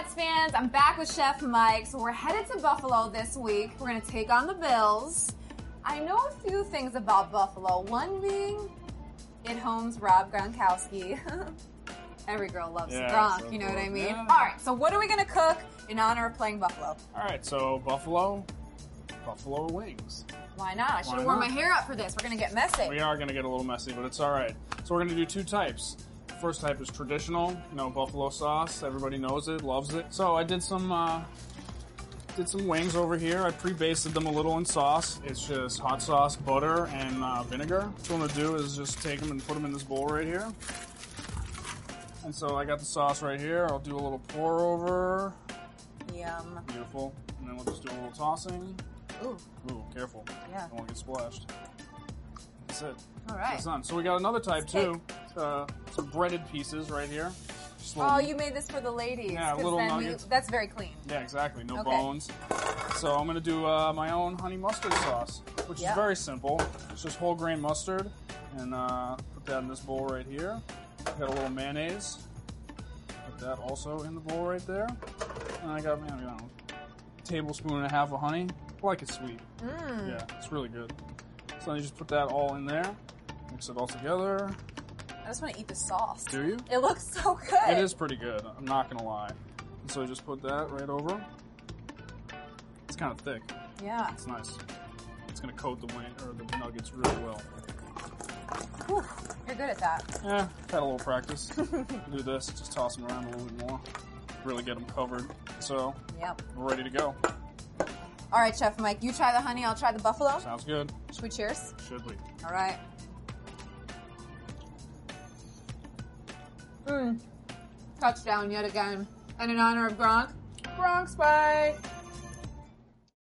Pats fans? I'm back with Chef Mike. So we're headed to Buffalo this week. We're going to take on the Bills. I know a few things about Buffalo. One being, it homes Rob Gronkowski. Every girl loves Gronk, you know what I mean? Yeah. All right, so what are we going to cook in honor of playing Buffalo? All right, so Buffalo wings. Why not? I should have worn my hair out for this. We're going to get messy. We are going to get a little messy, but it's all right. So we're going to do two types. The first type is traditional, buffalo sauce. Everybody knows it, loves it. So I did some wings over here. I pre-basted them a little in sauce. It's just hot sauce, butter, and vinegar. What I'm going to do is just take them and put them in this bowl right here. And so I got the sauce right here. I'll do a little pour over. Yum. Beautiful. And then we'll just do a little tossing. Ooh. Ooh, careful. Yeah. Don't want to get splashed. That's it. All right. That's done. So we got another type too. Some breaded pieces right here. Just little, Oh, you made this for the ladies. Yeah, 'cause little then nuggets. that's very clean. Yeah, exactly. No Okay. bones. So I'm going to do my own honey mustard sauce, which is very simple. It's just whole grain mustard. And put that in this bowl right here. Got a little mayonnaise. Put that also in the bowl right there. And I got, a tablespoon and a half of honey. I like it sweet. Yeah, it's really good. So then you just put that all in there. Mix it all together. I just want to eat the sauce. Do you? It looks so good. It is pretty good. I'm not going to lie. And so just put that right over. It's kind of thick. Yeah. It's nice. It's going to coat the nuggets really well. Whew, you're good at that. Yeah, had a little practice. Do this, just toss them around a little bit more. Really get them covered. So, Yep. we're ready to go. All right, Chef Mike, you try the honey, I'll try the buffalo. Sounds good. Should we cheers? Should we? All right. Touchdown yet again. And in honor of Gronk, Gronk's Bite.